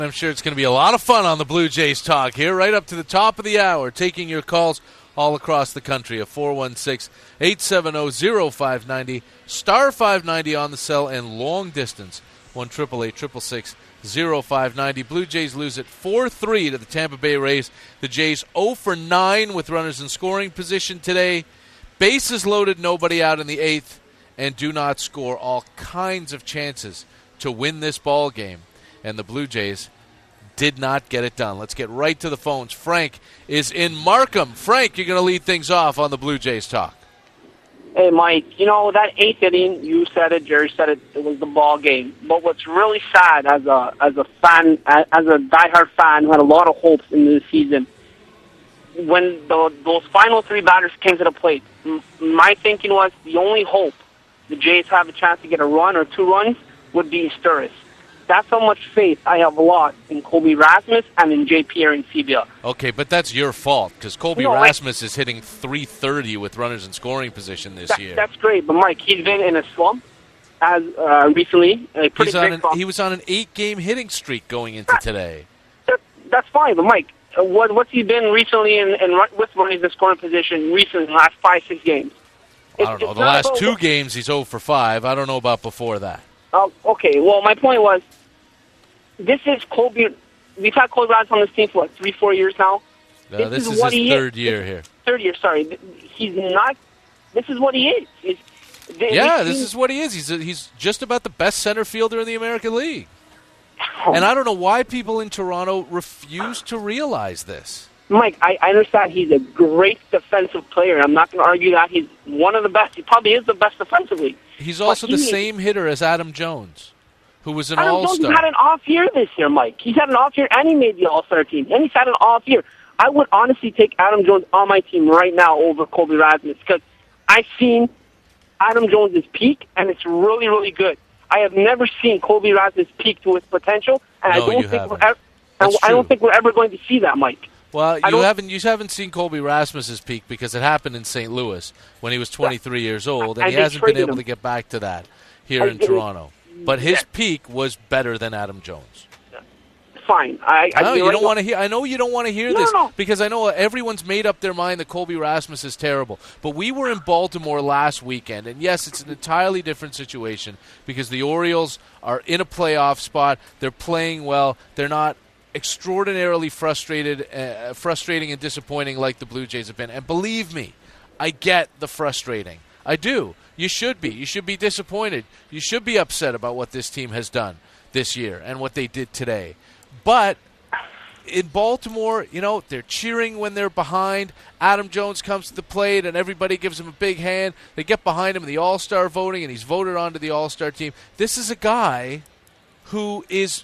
I'm sure it's going to be a lot of fun on the Blue Jays Talk here, right up to the top of the hour, taking your calls all across the country at 416-870-0590, star 590 on the cell, and long distance, 1-888-666-0590. Blue Jays lose at 4-3 to the Tampa Bay Rays. The Jays 0 for 9 with runners in scoring position today. Bases loaded, nobody out in the eighth, and do not score. All kinds of chances to win this ball game. And the Blue Jays did not get it done. Let's get right to the phones. Frank is in Markham. Frank, you're going to lead things off on the Blue Jays Talk. Hey, Mike, that eighth inning, you said it, Jerry said it, it was the ball game. But what's really sad as a fan, as a diehard fan who had a lot of hopes in this season, when those final three batters came to the plate, my thinking was the only hope the Jays have a chance to get a run or 2 runs would be Sturris. That's how much faith I have lost in Colby Rasmus and in J. Pierre Arencibia. Okay, but that's your fault because Colby Rasmus is hitting .330 with runners in scoring position this year. That's great, but Mike, he's been in a slump as recently. He was on an 8-game hitting streak going into today. That's fine, but Mike, what's he been recently with runners in scoring position recently in the last 5-6 games? I don't know. The last 2 games, he's 0 for 5. I don't know about before that. Okay, well, my point was, this is Colby. We've had Colby Rasmus on this team for, 3-4 years now? This is his third year here. Third year, sorry. He's not. This is what he is. This is what he is. He's just about the best center fielder in the American League. And I don't know why people in Toronto refuse to realize this. Mike, I understand he's a great defensive player. I'm not going to argue that he's one of the best. He probably is the best defensively. He's also the same hitter as Adam Jones, who was an All-Star. Adam Jones had an off year this year, Mike. He's had an off year, and he made the All-Star team. And he's had an off year. I would honestly take Adam Jones on my team right now over Colby Rasmus because I've seen Adam Jones' peak, and it's really, really good. I have never seen Colby Rasmus peak to his potential, and I don't think we're ever going to see that, Mike. Well, you haven't seen Colby Rasmus's peak because it happened in St. Louis when he was 23 years old, and he hasn't been able to get back to that here in Toronto. But his peak was better than Adam Jones. Fine. I know you don't want to hear. I know you don't want to hear this because I know everyone's made up their mind that Colby Rasmus is terrible. But we were in Baltimore last weekend, and yes, it's an entirely different situation because the Orioles are in a playoff spot. They're playing well. They're not extraordinarily frustrating and disappointing like the Blue Jays have been. And believe me, I get the frustrating. I do. You should be. You should be disappointed. You should be upset about what this team has done this year and what they did today. But in Baltimore, they're cheering when they're behind. Adam Jones comes to the plate, and everybody gives him a big hand. They get behind him in the All-Star voting, and he's voted onto the All-Star team. This is a guy who is,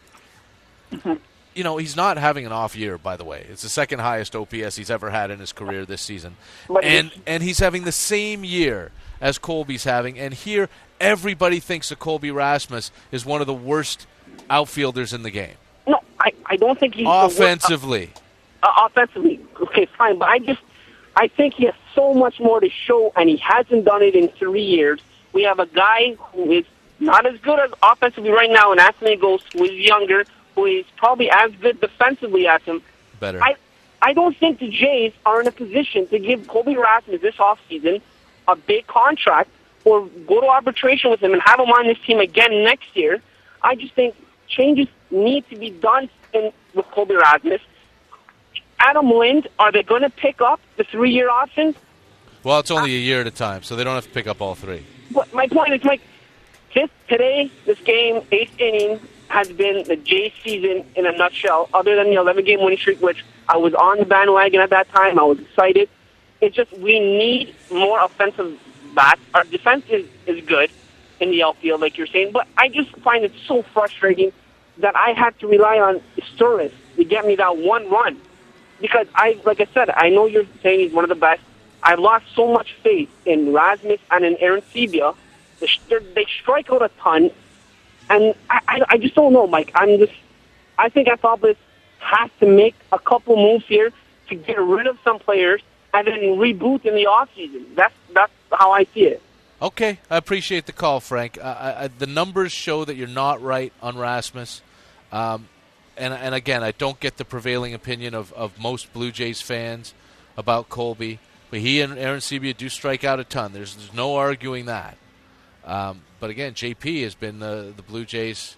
he's not having an off year, by the way. It's the second highest OPS he's ever had in his career this season. And he's having the same year as Colby's having. And here, everybody thinks that Colby Rasmus is one of the worst outfielders in the game. No, I don't think he's offensively. Offensively, okay, fine. But I think he has so much more to show, and he hasn't done it in 3 years. We have a guy who is not as good as offensively right now, and Anthony Ghost, who is younger, who is probably as good defensively as him. Better. I don't think the Jays are in a position to give Colby Rasmus this offseason a big contract or go to arbitration with him and have him on this team again next year. I just think changes need to be done with Colby Rasmus. Adam Lind, are they going to pick up the 3-year option? Well, it's only a year at a time, so they don't have to pick up all 3. But my point is, Mike, today, this game, 8th inning, has been the Jays season in a nutshell, other than the 11-game winning streak, which I was on the bandwagon at that time. I was excited. It's just we need more offensive bats. Our defense is good in the outfield, like you're saying, but I just find it so frustrating that I had to rely on Sturris to get me that one run. Because, like I said, I know you're saying he's one of the best. I've lost so much faith in Rasmus and in Arencibia. They strike out a ton, and I just don't know, Mike. I think Anthopoulos has to make a couple moves here to get rid of some players and then reboot in the offseason. That's how I see it. Okay, I appreciate the call, Frank. The numbers show that you're not right on Rasmus. and again, I don't get the prevailing opinion of most Blue Jays fans about Colby, but he and Aaron Sebia do strike out a ton. There's no arguing that. But again, JP has been the Blue Jays,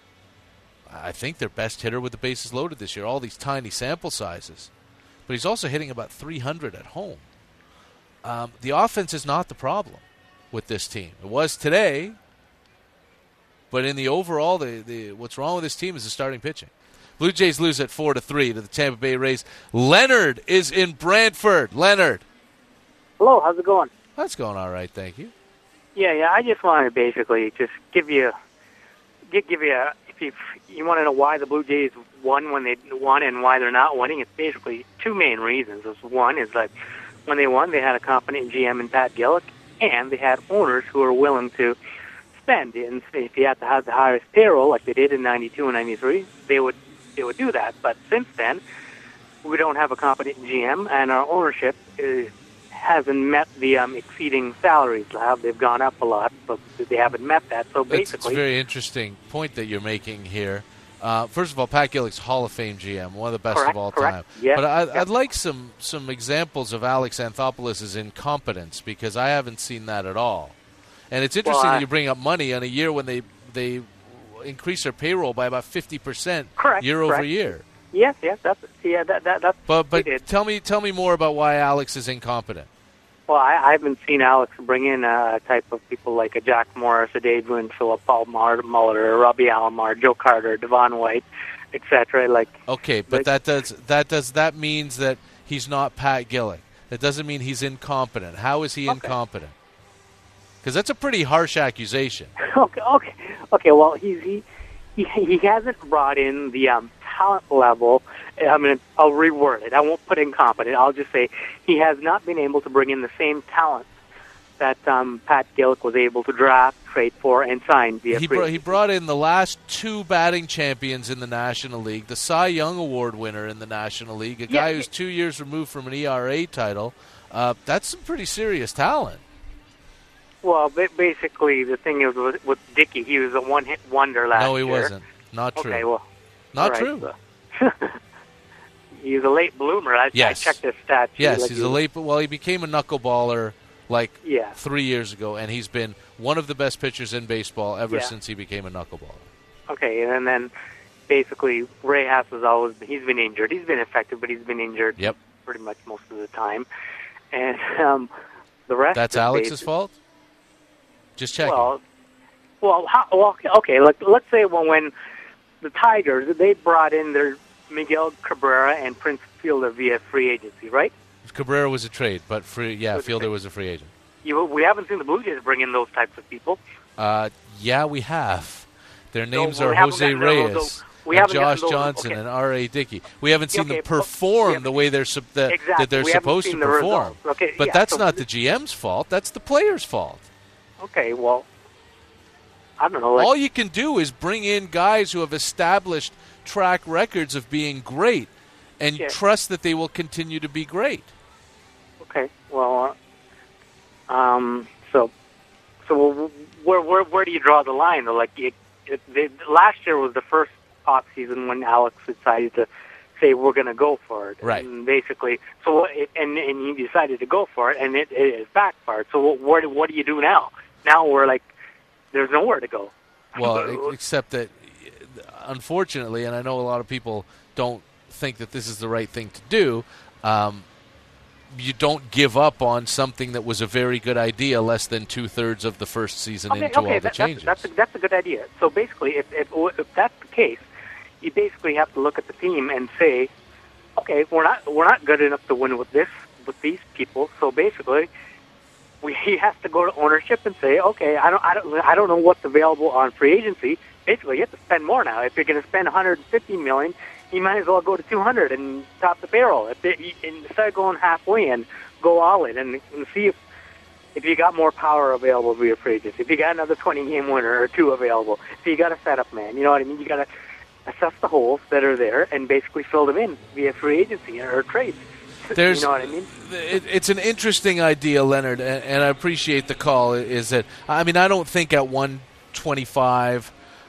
I think, their best hitter with the bases loaded this year, all these tiny sample sizes. But he's also hitting about 300 at home. The offense is not the problem with this team. It was today, but in the overall, what's wrong with this team is the starting pitching. Blue Jays lose at 4-3 to the Tampa Bay Rays. Leonard is in Brantford. Leonard. Hello, how's it going? That's going all right, thank you. Yeah, I just wanted to basically just give you if you want to know why the Blue Jays won when they won and why they're not winning, it's basically two main reasons. One is that when they won, they had a competent GM in Pat Gillick, and they had owners who were willing to spend. And if you had to have the highest payroll, like they did in '92 and '93, they would do that. But since then, we don't have a competent GM, and our ownership hasn't met the exceeding salaries. They've gone up a lot, but they haven't met that. So basically, it's a very interesting point that you're making here. First of all, Pat Gillick's Hall of Fame GM, one of the best of all time. Yes. But I'd like some examples of Alex Anthopoulos' incompetence, because I haven't seen that at all. And it's interesting that you bring up money on a year when they increase their payroll by about 50% year over year. Yes, that's But tell me more about why Alex is incompetent. Well, I haven't seen Alex bring in a type of people like a Jack Morris, a Dave Winfield, Paul Muller, Robbie Alomar, Joe Carter, Devon White, etc. But that means that he's not Pat Gillick. That doesn't mean he's incompetent. How is he incompetent? Because that's a pretty harsh accusation. Okay. Well, he hasn't brought in the talent level. I'll reword it. I won't put incompetent. I'll just say he has not been able to bring in the same talent that Pat Gillick was able to draft, trade for, and sign via free. He brought in the last two batting champions in the National League, the Cy Young Award winner in the National League, a guy who's 2 years removed from an ERA title. That's some pretty serious talent. Well, basically, the thing is with Dickey, he was a one-hit wonder last year. No, he wasn't. Not true. Okay, well, not true. So. He's a late bloomer. I checked his stats. Yes, he's a late. Well, he became a knuckleballer 3 years ago, and he's been one of the best pitchers in baseball ever since he became a knuckleballer. Okay, and then basically Ray Haas he's been injured. He's been effective, but he's been injured pretty much most of the time. And the rest. That's Alex's fault. Just checking. Okay. Let's say when the Tigers, they brought in their Miguel Cabrera and Prince Fielder via free agency, right? Cabrera was a trade, but Fielder was a free agent. We haven't seen the Blue Jays bring in those types of people. Yeah, we have. Their names are Jose Reyes, and Josh Johnson, and R.A. Dickey. We haven't seen them perform the way that they're supposed to perform. But that's not the GM's fault. That's the player's fault. Okay, well, I don't know. All you can do is bring in guys who have established track records of being great and trust that they will continue to be great. Okay, well, so where do you draw the line? Though, last year was the first off season when Alex decided to say we're going to go for it, right? And basically, and he decided to go for it, and it backfired. So what do you do now? Now we're there's nowhere to go. Well, except that, unfortunately, and I know a lot of people don't think that this is the right thing to do, you don't give up on something that was a very good idea less than 2/3 of the first season into all the changes. That's a good idea. So basically, if that's the case, you basically have to look at the team and say, okay, we're not good enough to win with these people. So basically, he has to go to ownership and say, okay, I don't know what's available on free agency. Basically, you have to spend more now. If you're going to spend $150 million, you might as well go to $200 and top the payroll. Instead of going halfway and go all in and see if you got more power available via free agency. If you got another 20-game winner or two available. If you got a setup man, you know what I mean? You got to assess the holes that are there and basically fill them in via free agency or trades. You know what I mean? It's an interesting idea, Leonard, and I appreciate the call. I don't think at 125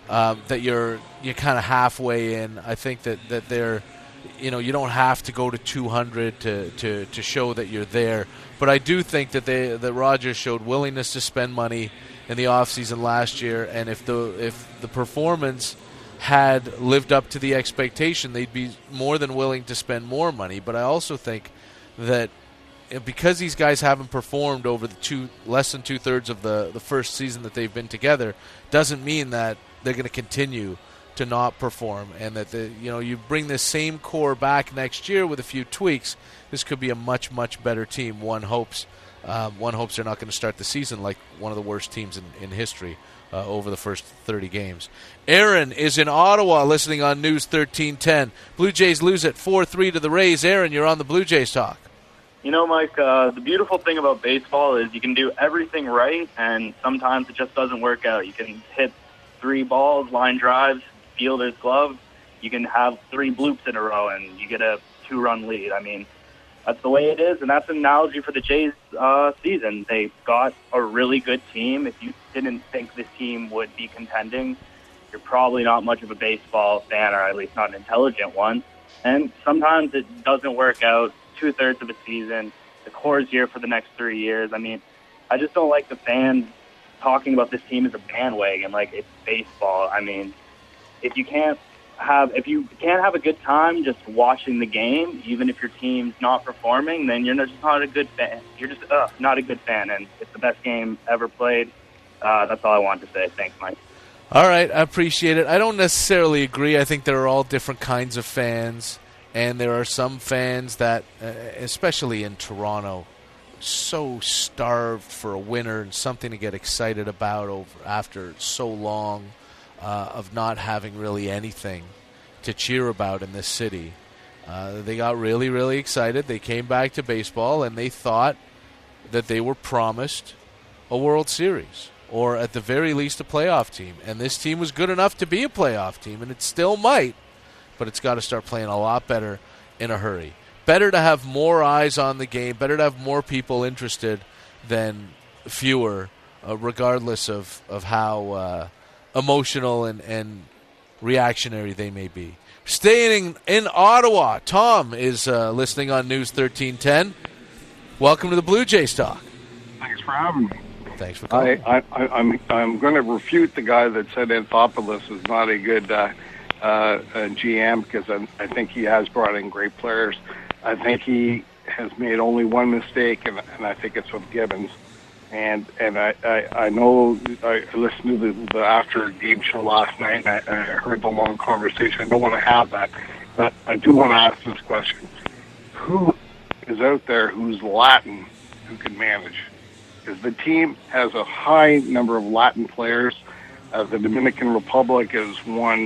that you're kind of halfway in. I think that they're, you don't have to go to 200 to show that you're there. But I do think that Rogers showed willingness to spend money in the offseason last year, and if the performance had lived up to the expectation, they'd be more than willing to spend more money. But I also think that because these guys haven't performed over less than 2/3 of the first season that they've been together, doesn't mean that they're going to continue to not perform, and that you bring this same core back next year with a few tweaks, this could be a much, much better team. One hopes they're not going to start the season like one of the worst teams in history over the first 30 games. Aaron is in Ottawa listening on News 1310. Blue Jays lose at 4-3 to the Rays. Aaron, you're on the Blue Jays Talk. Mike, the beautiful thing about baseball is you can do everything right, and sometimes it just doesn't work out. You can hit 3 balls, line drives, fielder's glove. You can have 3 bloops in a row, and you get a 2-run lead. I mean, that's the way it is, and that's an analogy for the Jays season. They got a really good team. If you didn't think this team would be contending, you're probably not much of a baseball fan, or at least not an intelligent one. And sometimes it doesn't work out. 2/3 of a season, the core's here for the next 3 years. I mean, I just don't like the fans talking about this team as a bandwagon, like it's baseball. I mean, if you can't have a good time just watching the game, even if your team's not performing, then you're just not a good fan. You're just not a good fan, and it's the best game ever played. That's all I wanted to say. Thanks, Mike. All right, I appreciate it. I don't necessarily agree. I think there are all different kinds of fans. And there are some fans that, especially in Toronto, so starved for a winner and something to get excited about after so long of not having really anything to cheer about in this city. They got really, really excited. They came back to baseball, and they thought that they were promised a World Series, or at the very least a playoff team. And this team was good enough to be a playoff team, and it still might. But it's got to start playing a lot better in a hurry. Better to have more eyes on the game, better to have more people interested than fewer, regardless of how emotional and reactionary they may be. Staying in Ottawa, Tom is listening on News 1310. Welcome to the Blue Jays Talk. Thanks for having me. Thanks for calling. I'm going to refute the guy that said Anthopoulos is not a good GM, because I think he has brought in great players. I think he has made only one mistake, and I think it's with Gibbons. And I know I listened to the after game show last night, and I heard the long conversation. I don't want to have that, but I do want to ask this question: who is out there who's Latin who can manage? Because the team has a high number of Latin players. The Dominican Republic has won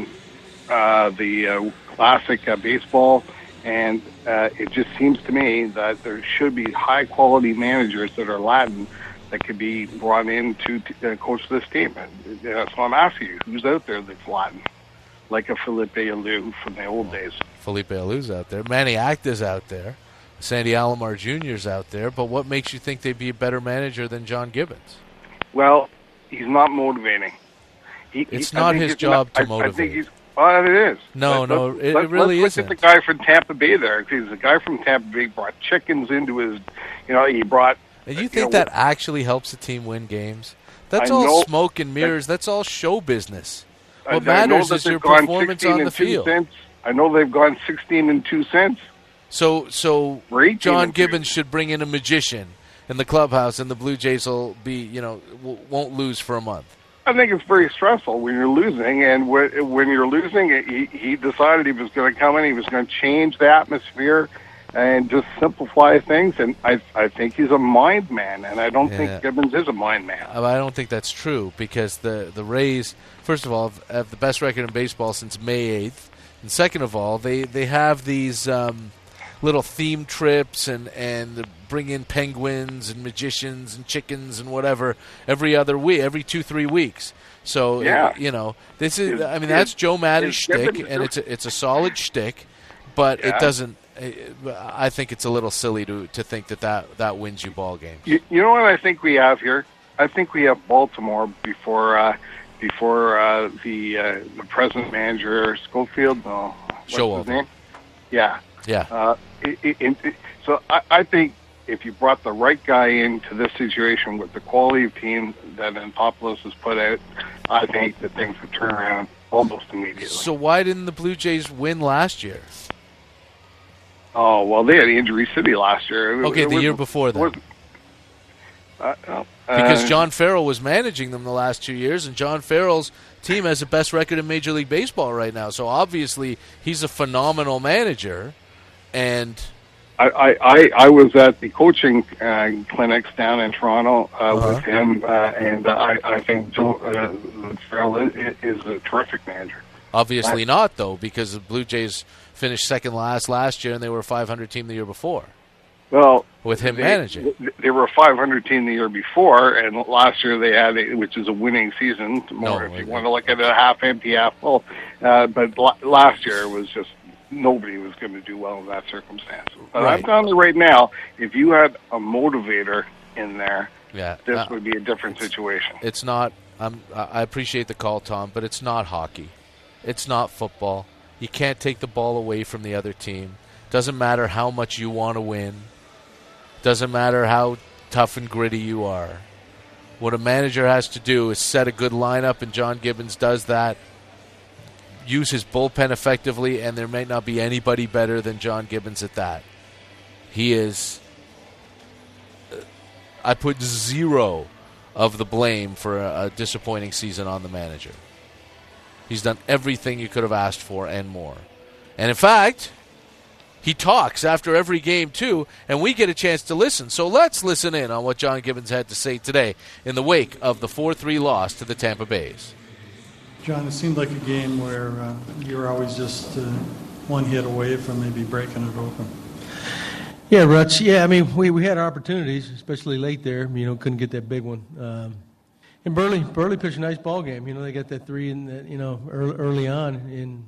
the classic baseball, and it just seems to me that there should be high-quality managers that are Latin that could be brought in to coach this team. And so I'm asking you, who's out there that's Latin? Like a Felipe Alou from the old days. Felipe Alou's out there. Manny Acta's out there. Sandy Alomar Jr.'s out there. But what makes you think they'd be a better manager than John Gibbons? Well, he's not motivating. It's not his job to motivate. I think he's... Well, it is. It really isn't. Look at the guy from Tampa Bay there. Because the guy from Tampa Bay brought chickens into his... he brought... And you think that actually helps the team win games? That's all smoke and mirrors. That's all show business. What matters is your performance on the field. I know they've gone 16 and 2 cents. So John Gibbons should bring in a magician in the clubhouse, and the Blue Jays will be, won't lose for a month. I think it's very stressful when you're losing, and when you're losing, he decided he was going to come in, he was going to change the atmosphere and just simplify things, and I think he's a mind man, and I don't think Gibbons is a mind man. I don't think that's true, because the Rays, first of all, have the best record in baseball since May 8th, and second of all, they have these little theme trips and bring in penguins and magicians and chickens and whatever every other week, every 2-3 weeks. So this is, that's Joe Maddon's shtick, and it's a solid shtick, but it doesn't. I think it's a little silly to think that wins you ball games. You know what I think we have here? I think we have Baltimore before before the present manager, Schofield. No, what's Showalter. his name? Yeah. Yeah. So I think if you brought the right guy into this situation with the quality of team that Anthopoulos has put out, I think that things would turn around almost immediately. So why didn't the Blue Jays win last year? Oh, well, they had Injury City last year. Okay, the year before that. Because John Farrell was managing them the last 2 years, and John Farrell's team has the best record in Major League Baseball right now. So obviously he's a phenomenal manager. And I was at the coaching clinics down in Toronto with him, and I think Farrell is a terrific manager. Obviously not, though, because the Blue Jays finished second last year, and they were a 500 team the year before. Well, with him managing, they were a 500 team the year before, and last year they had, which is a winning season. If you want to look at it, half empty, half full. But last year was just nobody was going to do well in that circumstance. But I'm telling you right now, if you had a motivator in there, this would be a different situation. It's not. I appreciate the call, Tom, but it's not hockey. It's not football. You can't take the ball away from the other team. Doesn't matter how much you want to win. Doesn't matter how tough and gritty you are. What a manager has to do is set a good lineup, and John Gibbons does that. Use his bullpen effectively, and there may not be anybody better than John Gibbons at that. He is... I put zero of the blame for a disappointing season on the manager. He's done everything you could have asked for and more. And in fact, he talks after every game too, and we get a chance to listen. So let's listen in on what John Gibbons had to say today in the wake of the 4-3 loss to the Tampa Bays. John, it seemed like a game where you were always just one hit away from maybe breaking it open. Yeah, Rutz. Yeah, I mean, we had opportunities, especially late there. Couldn't get that big one. And Burley pitched a nice ball game. They got that three in that, early on in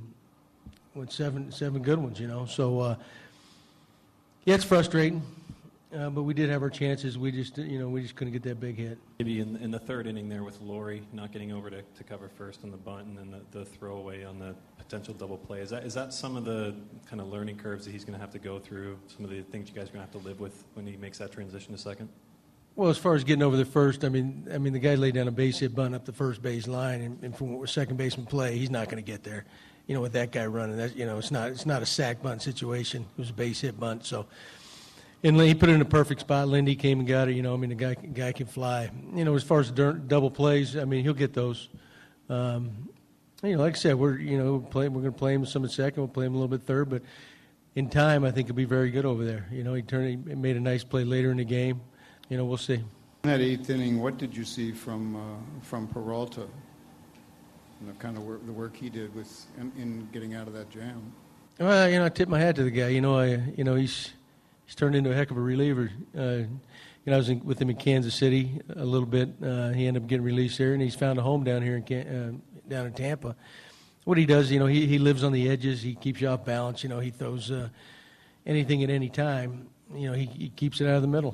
seven good ones. So yeah, it's frustrating. But we did have our chances. We just couldn't get that big hit. Maybe in the third inning there with Laurie not getting over to cover first on the bunt, and then the throwaway on the potential double play. Is that some of the kind of learning curves that he's going to have to go through? Some of the things you guys are going to have to live with when he makes that transition to second? Well, as far as getting over the first, I mean, the guy laid down a base hit bunt up the first base line, and from what second baseman play, he's not going to get there. With that guy running, that it's not a sack bunt situation. It was a base hit bunt, so. And he put it in a perfect spot. Lindy came and got it. The guy can fly. As far as double plays, he'll get those. Like I said, we're going to play him some at second. We'll play him a little bit third, but in time, I think he'll be very good over there. He made a nice play later in the game. We'll see. In that eighth inning, what did you see from Peralta? The kind of the work he did in getting out of that jam. Well, I tip my hat to the guy. He's turned into a heck of a reliever. I was with him in Kansas City a little bit. He ended up getting released there, and he's found a home down here down in Tampa. What he does, he lives on the edges. He keeps you off balance. He throws anything at any time. He keeps it out of the middle.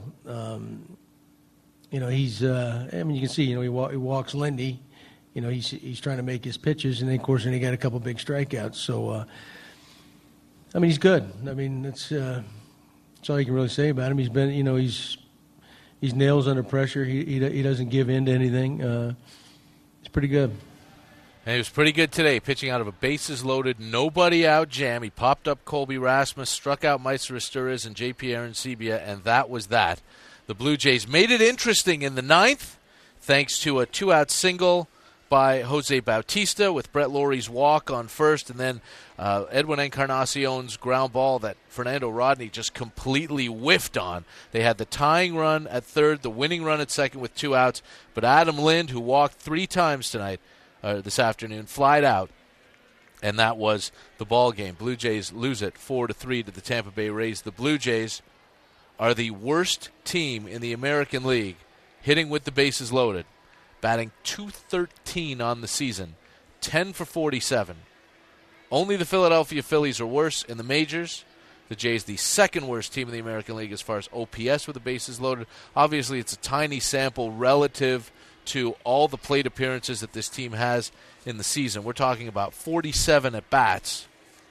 He's. You can see. He walks Lindy. He's trying to make his pitches, and then of course, he got a couple big strikeouts. So, he's good. That's. That's all you can really say about him. He's been, he's nails under pressure. He doesn't give in to anything. He's pretty good. And he was pretty good today, pitching out of a bases-loaded, nobody-out jam. He popped up Colby Rasmus, struck out Meister Asturias and J.P. Arancibia, and that was that. The Blue Jays made it interesting in the ninth, thanks to a two-out single by Jose Bautista with Brett Laurie's walk on first, and then Edwin Encarnacion's ground ball that Fernando Rodney just completely whiffed on. They had the tying run at third, the winning run at second with two outs, but Adam Lind, who walked 3 times this afternoon, flied out, and that was the ball game. Blue Jays lose it 4-3 to the Tampa Bay Rays. The Blue Jays are the worst team in the American League hitting with the bases loaded, batting .213 on the season, 10 for 47. Only the Philadelphia Phillies are worse in the majors. The Jays, the second worst team in the American League as far as OPS with the bases loaded. Obviously, it's a tiny sample relative to all the plate appearances that this team has in the season. We're talking about 47 at-bats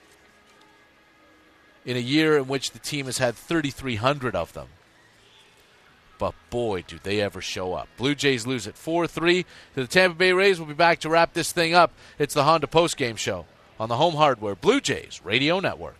in a year in which the team has had 3,300 of them. But boy, do they ever show up. Blue Jays lose it 4-3 to the Tampa Bay Rays. We'll be back to wrap this thing up. It's the Honda Postgame Show on the Home Hardware Blue Jays Radio Network.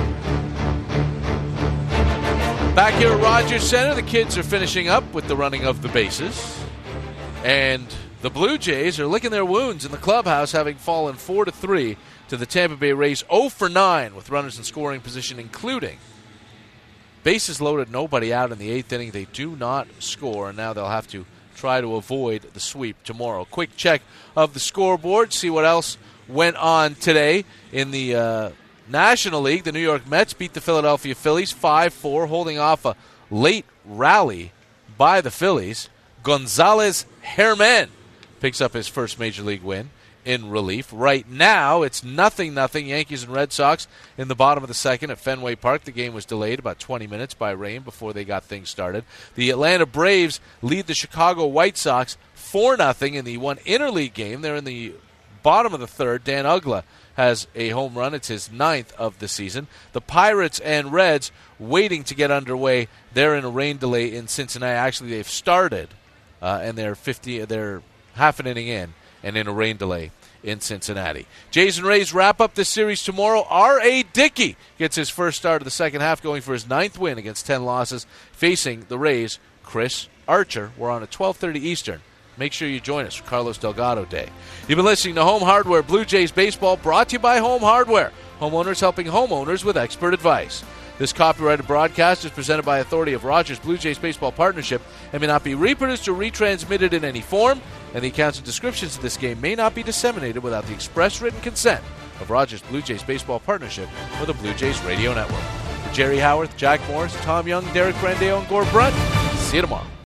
Back here at Rogers Center, the kids are finishing up with the running of the bases. And the Blue Jays are licking their wounds in the clubhouse, having fallen 4-3 to the Tampa Bay Rays, 0-for-9 with runners in scoring position, including bases loaded, nobody out in the 8th inning. They do not score, and now they'll have to try to avoid the sweep tomorrow. Quick check of the scoreboard, see what else went on today in the National League. The New York Mets beat the Philadelphia Phillies 5-4, holding off a late rally by the Phillies. Gonzalez Herman picks up his first Major League win in relief. Right now, it's 0-0 Yankees and Red Sox in the bottom of the second at Fenway Park. The game was delayed about 20 minutes by rain before they got things started. The Atlanta Braves lead the Chicago White Sox 4-0 in the one interleague game. They're in the bottom of the third. Dan Uggla has a home run. It's his 9th of the season. The Pirates and Reds waiting to get underway. They're in a rain delay in Cincinnati. Actually, they've started, and they're half an inning in and in a rain delay in Cincinnati. Jays and Rays wrap up this series tomorrow. R.A. Dickey gets his first start of the second half, going for his 9th win against 10 losses, facing the Rays' Chris Archer. We're on at 12:30 Eastern. Make sure you join us for Carlos Delgado Day. You've been listening to Home Hardware Blue Jays Baseball, brought to you by Home Hardware. Homeowners helping homeowners with expert advice. This copyrighted broadcast is presented by authority of Rogers Blue Jays Baseball Partnership and may not be reproduced or retransmitted in any form, and the accounts and descriptions of this game may not be disseminated without the express written consent of Rogers Blue Jays Baseball Partnership or the Blue Jays Radio Network. For Jerry Howarth, Jack Morris, Tom Young, Derek Brandeo, and Gord Brunt, see you tomorrow.